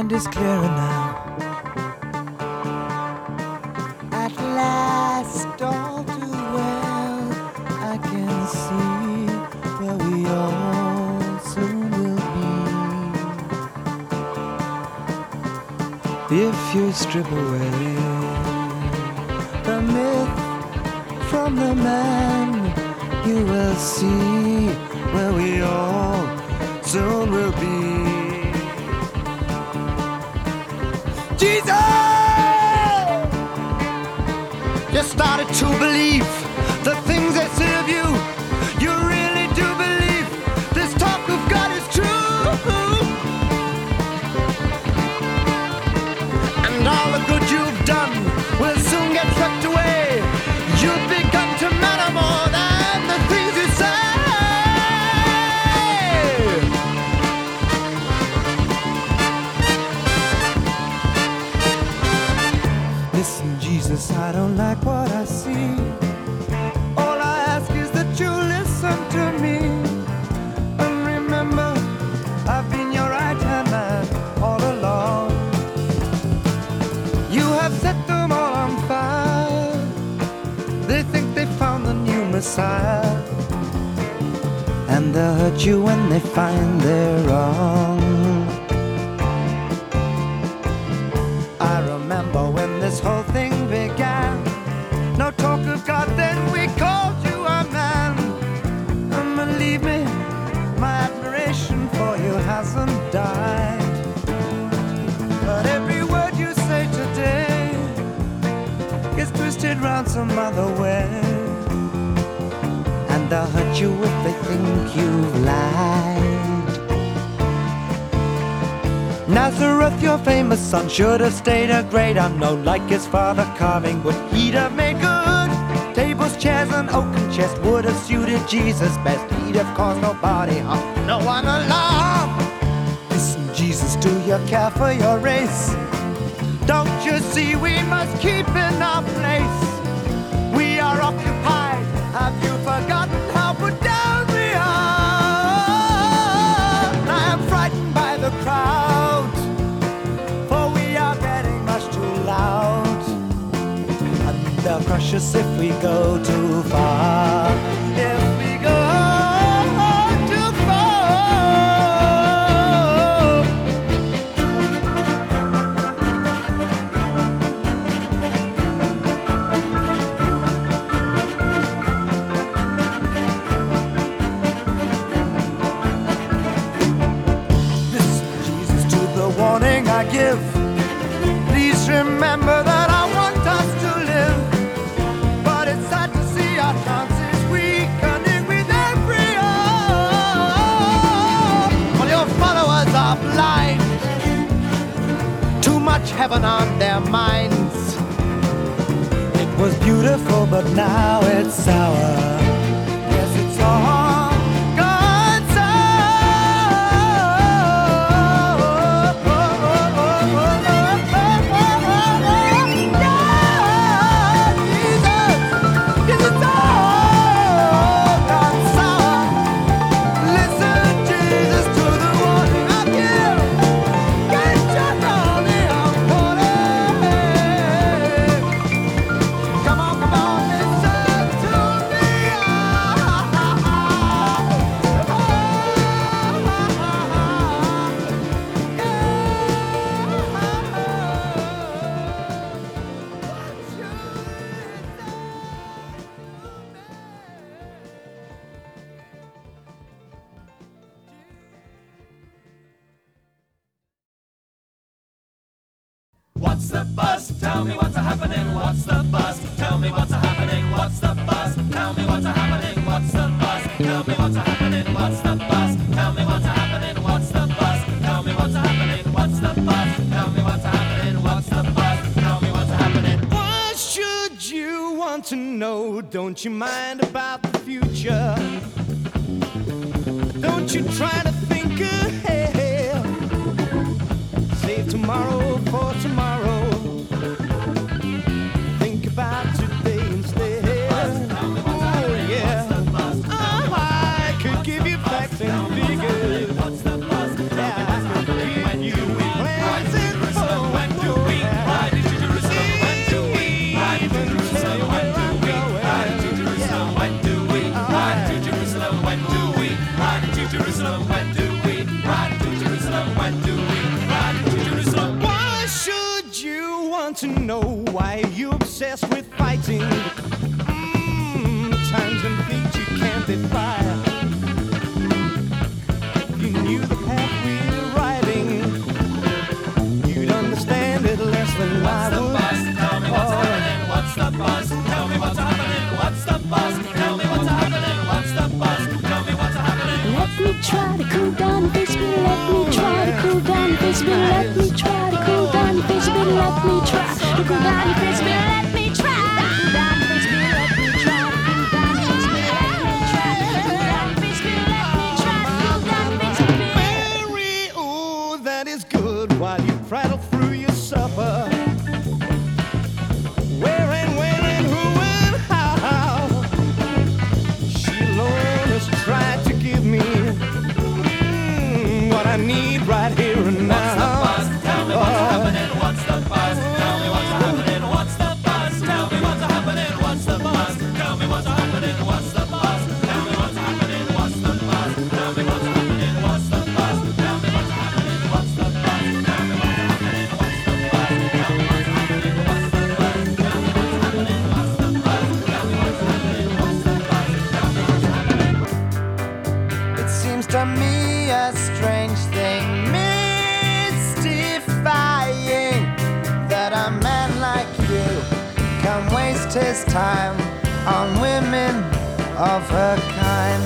mind is clearer now. At last, all too well, I can see where we all soon will be. If you strip away the myth from the man, you will see where we all soon will be. Jesus! You started to believe the things that serve you. You really do believe this talk of God is true. And all the good you've done will soon get swept away. You've begun to matter more than the things you say. Listen, Jesus, I don't like what I see. All I ask is that you listen to me. And remember, I've been your right-hand man all along. You have set them all on fire. They think they found the new Messiah. And they'll hurt you when they find they're wrong. I remember when this whole thing began. No talk of God, then we called you a man. And believe me, my admiration for you hasn't died. But every word you say today gets twisted round some other way. And they'll hurt you if they think you've lied. Nazareth, your famous son, should have stayed a great unknown. Like his father carving wood, he'd have made good. Tables, chairs, and oaken chest would have suited Jesus best. He'd have caused nobody harm, no one alarm. Listen, Jesus, do you care for your race? Don't you see we must keep in our place? We are occupied. Have you forgotten how put down we are? I am frightened by the crowd, for we are getting much too loud. And they'll crush us if we go too far. If we go too far. Warning I give, please remember that I want us to live. But it's sad to see our chances weakening with every hour. All your followers are blind, too much heaven on their minds. It was beautiful, but now it's sour. Yes, it's all What's the buzz? Tell me what's happening. What's the buzz? Tell me what's happening. What's the buzz? Tell me what's happening. What's the buzz? Tell me what's happening. What's the buzz? Tell me what's happening. What's the buzz? Tell me what's happening. What's the buzz? Tell me what's happening. What's the buzz? Tell me what's happening. What should you want to know? Don't you mind about the future? Don't you try to think ahead. Save tomorrow for tomorrow. Think about today instead. Oh yeah. Oh, I could give you facts and figures. Yeah, I could give you plans. Jerusalem? When do we ride to Jerusalem? When do we ride to Jerusalem? Why should you want to know why you're obsessed with fighting? Times and feet you can't defy. If you knew the path we're riding, you'd understand it less than I would. Tell me what's happening, what's the buzz? Tell me what's happening, what's the buzz? Tell me what's happening, what's the buzz? Tell me what's happening. Let me try to cool down, face me. Let me try to cool down, face me. Let me try to cool down, face me. Let me try to cool down, face me. Let me try to cool down, face me. Let me try to cool down, face me. Let me try to cool down, face me. Let me try to cool down, face me. Mary, oh, that is good while you prattle through your supper. Where and when and who and how. She alone has tried to give me what I need right here and now. What's the buzz? Tell me what's happening, what's the buzz? Tell me what's happening, what's the buzz? Tell me what's happening, what's the buzz? Tell me what's happening, what's the buzz? Tell me what's happening, what's the buzz? Tell me what's happening, what's the buzz? Tell me what's happening, what's the buzz? Tell me what's happening, what's the buzz? Tell me what's happening, what's the buzz? Tell me what's happening, what's the buzz? Tell me what's happening, what's the buzz? Tell me what's happening. It seems to me a strange thing, mystifying, that a man like you can waste his time on women of her kind.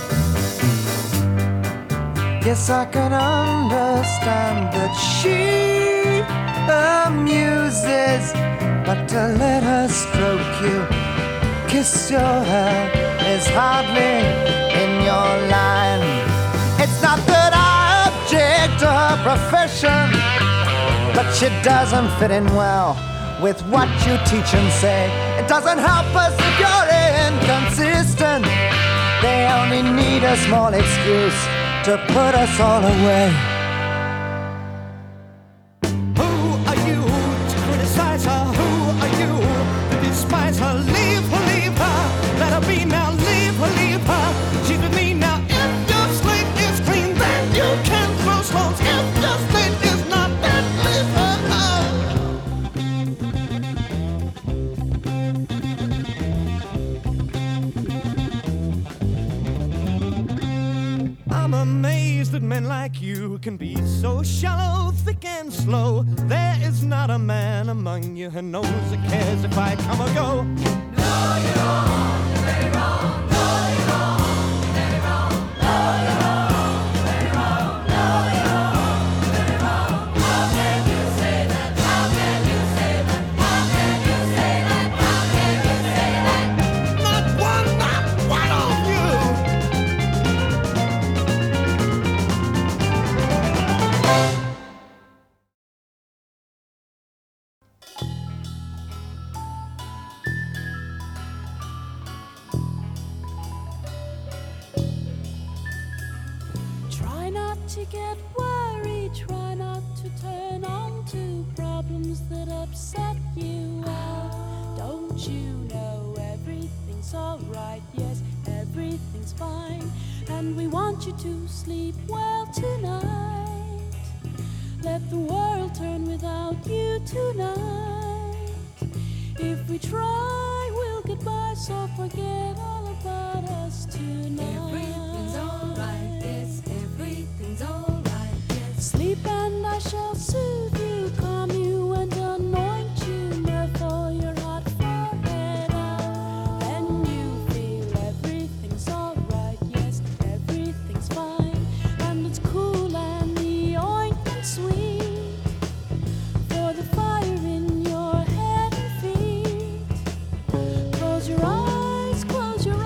Yes, I can understand that she amuses, but to let her stroke you, kiss your hair is hardly in your line. It's not that I object to her profession, but she doesn't fit in well with what you teach and say. It doesn't help us if you're inconsistent. They only need a small excuse to put us all away. Who are you to criticize her? Who are you to despise her? Leave her, let her be now. Leave her, she's with me now. If your slate is clean, then you can throw stones. If your slate is not, then leave her alone. I'm amazed that men like you can be so shallow, thick and slow. There is not a man among you who knows or cares if I come or go. No, you're wrong, you're very wrong. No, you're wrong, you're very wrong. No, you're wrong, you're very wrong. No, you're wrong, you're very wrong. How can you say that? How can you say that? How can you say that? How can you say that? Not one of you. Try not to get worried, try not to turn on to problems that upset you. Well, don't you know everything's alright? Yes, everything's fine, and we want you to sleep well tonight. Let the world turn without you tonight. If we try, we'll get by, so forget all about us tonight. Everything's alright, yes, everything's alright, yes. Sleep and I shall soothe you, calm you and anoint you, therefore your hot forehead out. Then you feel everything's alright, yes, everything's fine, and it's cool and the ointment sweet for the fire in your head and feet. Close your eyes, close your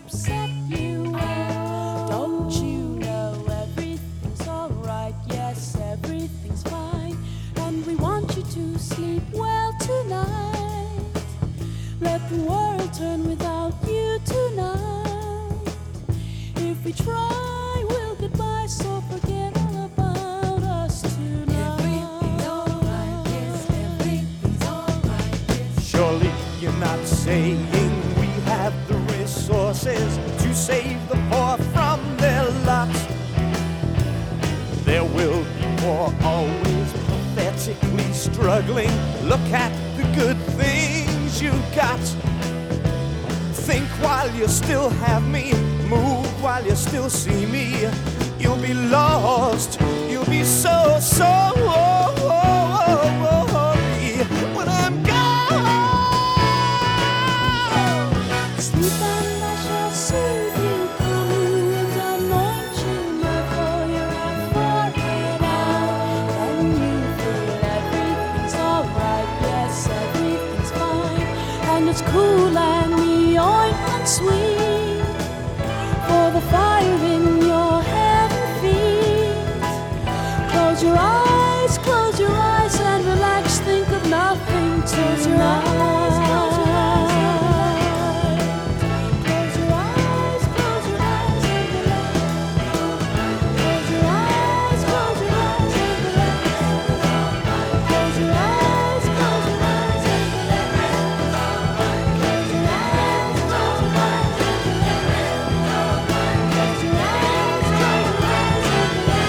upset you. Don't you know everything's alright? Yes, everything's fine. And we want you to sleep well tonight. Let the world turn without you tonight. If we try, we'll get by, so forget all about us tonight. Everything's alright, yes, everything's alright, yes. Surely you're not saying we have the resources to save the poor from their lot. There will be more, always pathetically struggling. Look at the good things you got. Think while you still have me, move while you still see me. You'll be lost, you'll be so sorry when I'm gone. Sleep and I shall soothe you, calm you and anoint you now for your forehead out. Then you feel everything's alright, yes, everything's fine. And it's cool and the ointment sweet for the fire in your head and feet. Close your eyes and relax, think of nothing tonight. Close your eyes. Close your eyes and relax. Close your eyes and relax. Close your eyes and relax. Close your eyes, close your eyes and relax. Close your eyes, close your eyes and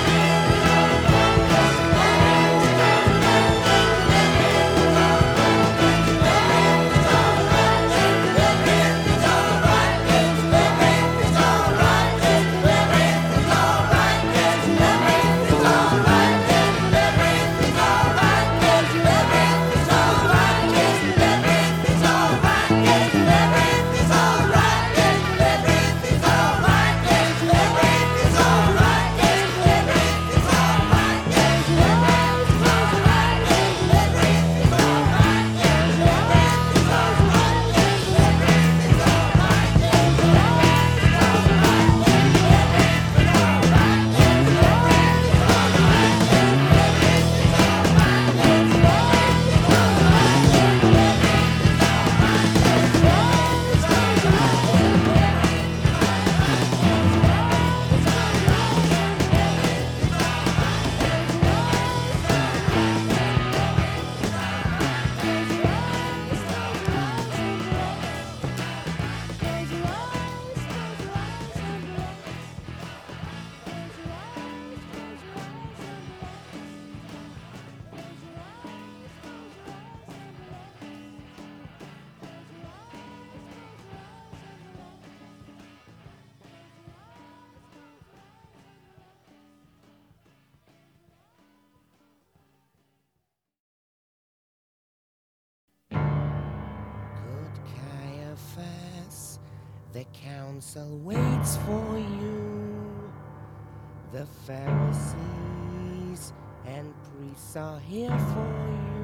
Good Caiaphas, the council waits for you. The Pharisees and priests are here for you.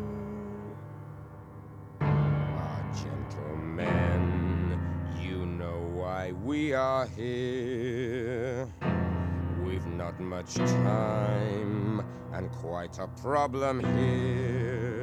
Gentlemen, you know why we are here. We've not much time and quite a problem here.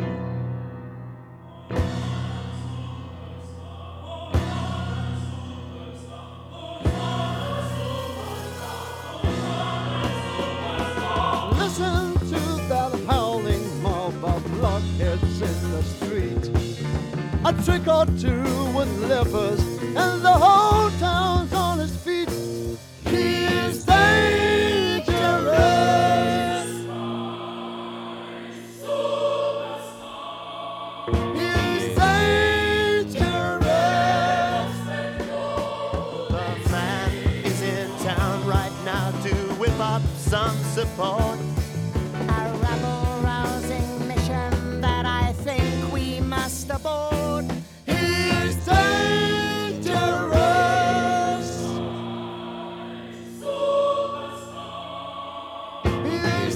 Listen to that howling mob of blockheads in the street. A trick or two with lepers, and the whole town's on its feet. He is dangerous. He is dangerous. The man is in town right now to whip up some support. A rabble-rousing mission that I think we must abort. He's dangerous. He's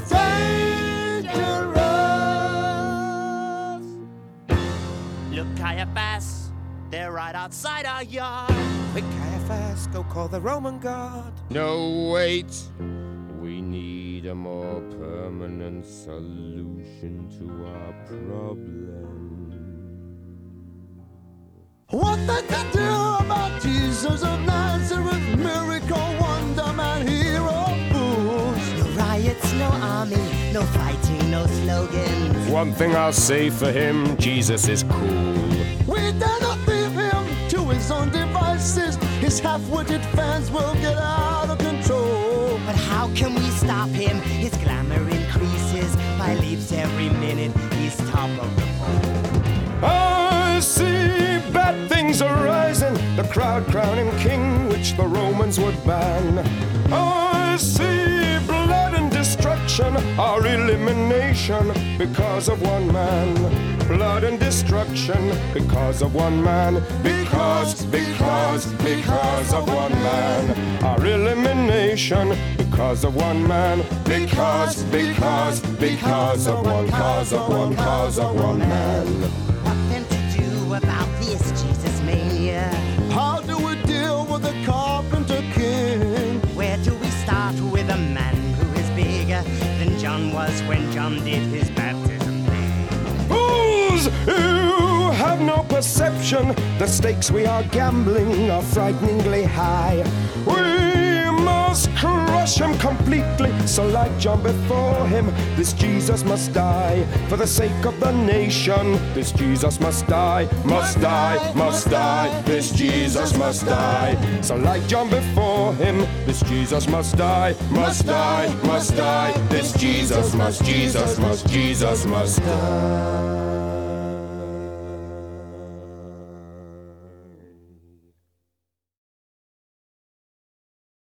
dangerous. Look, Caiaphas, they're right outside our yard. Quick, Caiaphas, go call the Roman guard. No, wait. We need a more permanent solution to our problem. What they can do about Jesus of Nazareth, miracle, wonder man, hero, fools. No riots, no army, no fighting, no slogans. One thing I'll say for him, Jesus is cool. We dare not leave him to his own devices. His half-witted fans will get out of control. But how can we stop him? His glamour increases by leaps every minute. He's top of the pole. I see bad things arising, the crowd crowning king, which the Romans would ban. I see blood and destruction, our elimination, because of one man. Blood and destruction, because of one man. Because of one man. Our elimination, because of one man. Because of one man. What then to do about this Jesus mania? How do we deal with the carpenter king? Where do we start with a man who is bigger than John was when John did his baptism? Fools who have no perception, the stakes we are gambling are frighteningly high. We must crush him completely, so like John before him, this Jesus must die. For the sake of the nation, this Jesus must die, must die, must die, this Jesus must die. So like John before him, this Jesus must die, must die, must die, this Jesus must die.